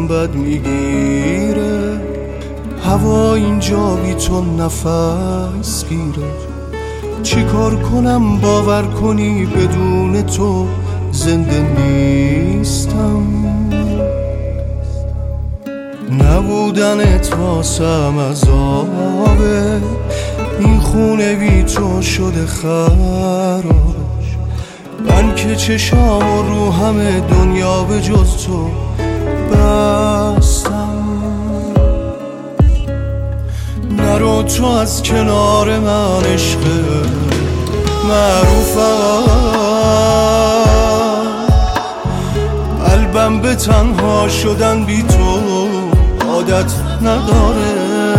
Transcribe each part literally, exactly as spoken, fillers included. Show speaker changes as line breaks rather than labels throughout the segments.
حالم بد میگیره، هوا اینجا بی تو نفس گیره. چی کار کنم باور کنی بدون تو زنده نیستم؟ نبودنت واسم عذابه، این خونه بی تو شده خرابش. من که چشام و رو همه دنیا به جز تو بستم. نرو تو از کنار من عشق معروفم، قلبم به تنها شدن بی تو عادت نداره.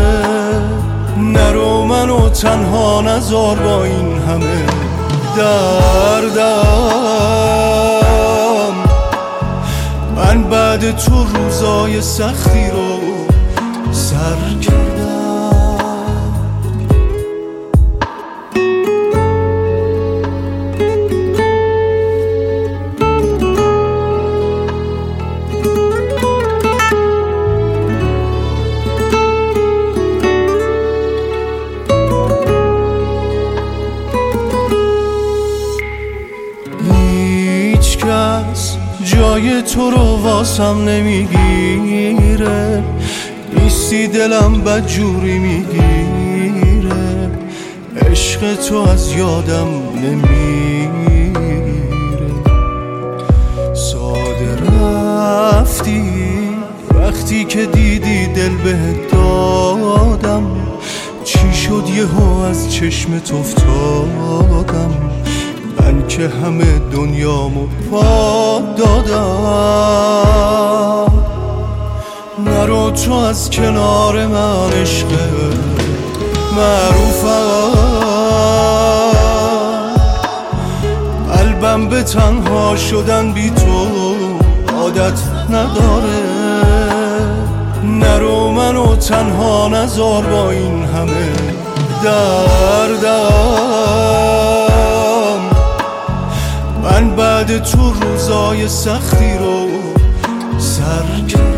نرو منو تنها نذار با این همه دردم. من بعد تو روزای سختی رو سر کردم. جای تو رو واسم نمیگیره، نیستی دلم بدجوری میگیره. عشق تو از یادم نمیره. ساده رفتی وقتی که دیدی دل بهت دادم. چی شد یهو از چشمت افتادم؟ من که همه دنیامو پاد دادم. نرو تو از کنار من عشق معروفم، قلبم به تنها شدن بی تو عادت نداره. نرو منو تنها نذار با این همه دردم. من بعد تو روزای سختی رو سر کردم.